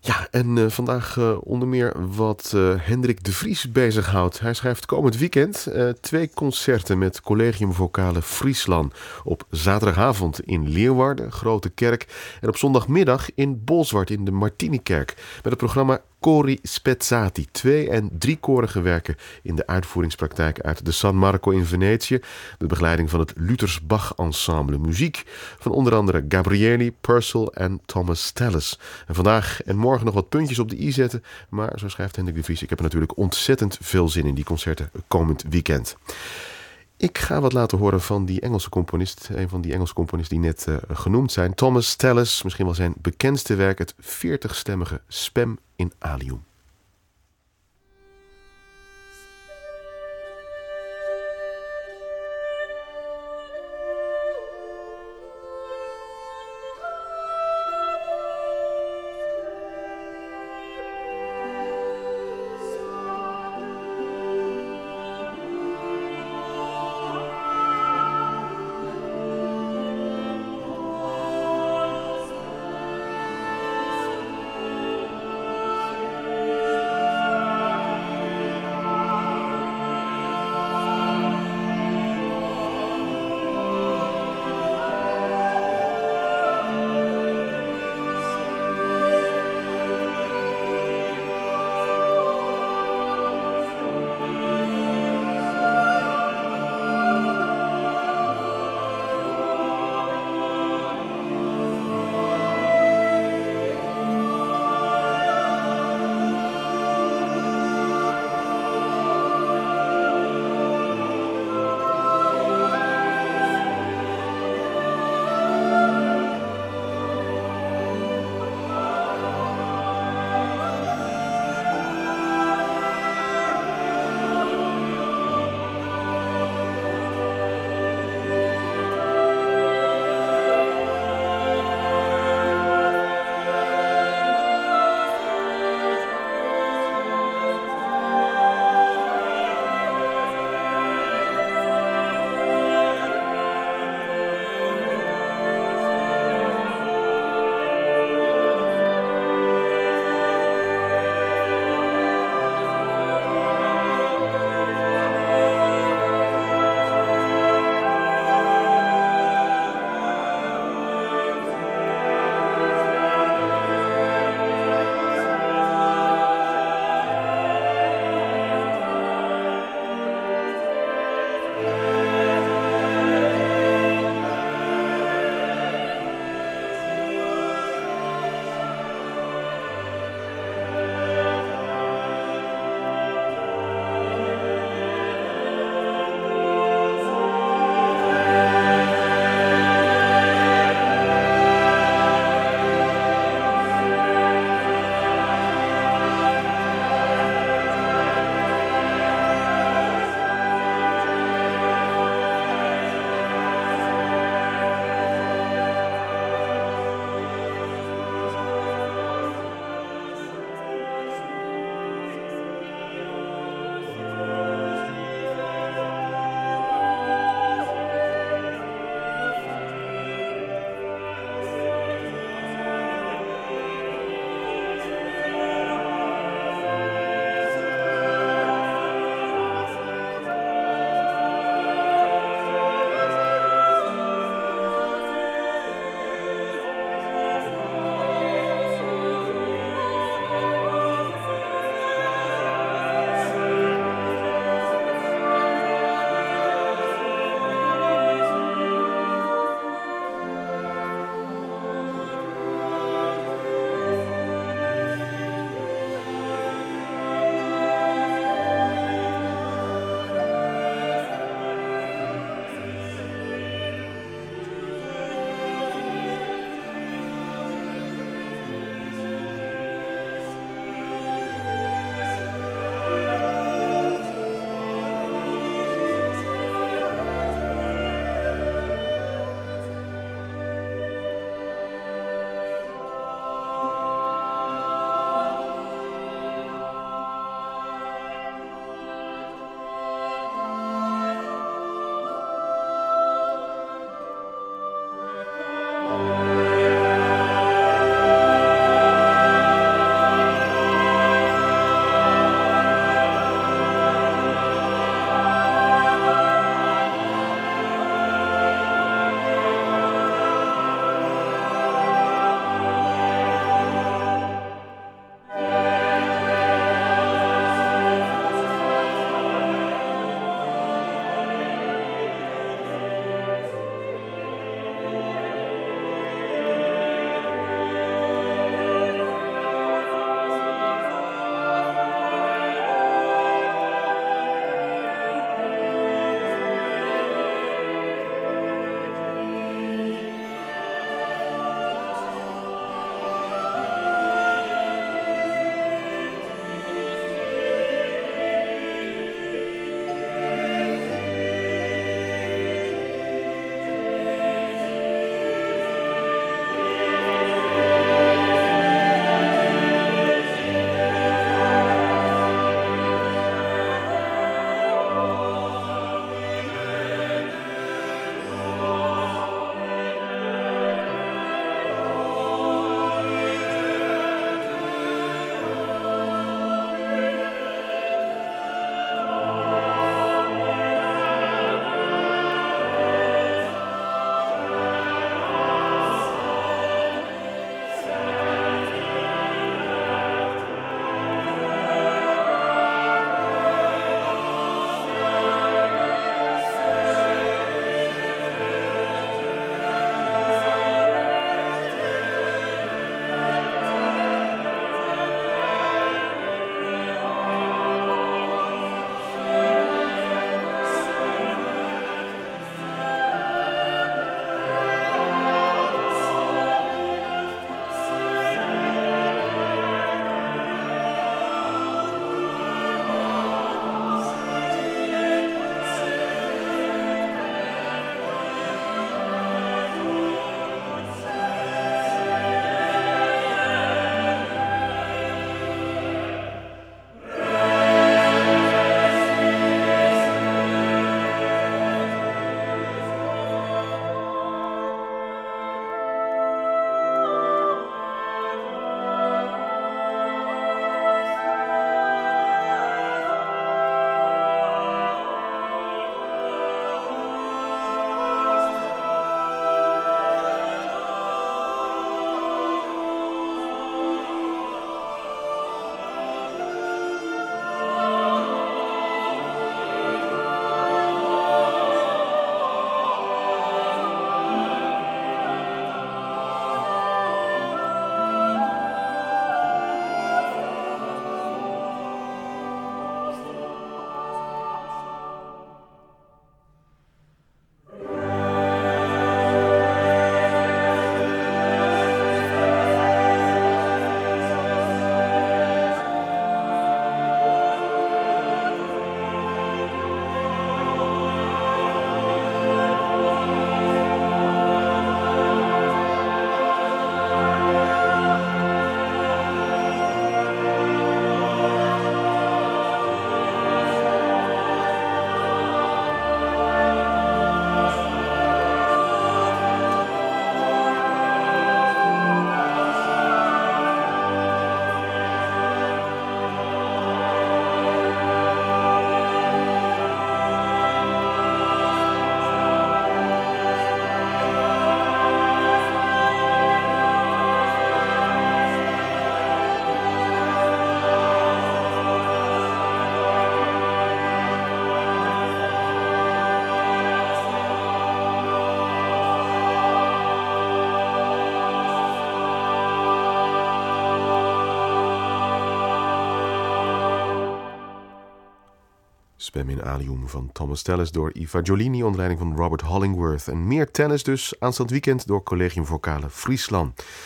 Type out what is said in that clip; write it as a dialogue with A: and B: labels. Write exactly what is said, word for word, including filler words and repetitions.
A: Ja, en uh, vandaag uh, onder meer wat uh, Hendrik de Vries bezighoudt. Hij schrijft komend weekend uh, twee concerten met Collegium Vocale Friesland. Op zaterdagavond in Leeuwarden, Grote Kerk. En op zondagmiddag in Bolsward in de Martinikerk. Met het programma Cori Spezzati. Twee- en driekorige werken in de uitvoeringspraktijk uit de San Marco in Venetië. De begeleiding van het Luthers Bach Ensemble. Muziek van onder andere Gabrieli, Purcell en Thomas Tallis. En vandaag en morgen nog wat puntjes op de i zetten. Maar zo schrijft Hendrik de Vries, ik heb er natuurlijk ontzettend veel zin in die concerten komend weekend. Ik ga wat laten horen van die Engelse componist. Een van die Engelse componisten die net uh, genoemd zijn. Thomas Tallis, misschien wel zijn bekendste werk. Het veertigstemmige Spem in Alium. Spem in Alium van Thomas Tallis door Eva Giolini onder leiding van Robert Hollingworth. En meer tennis dus aanstaand weekend door Collegium Vocale Friesland.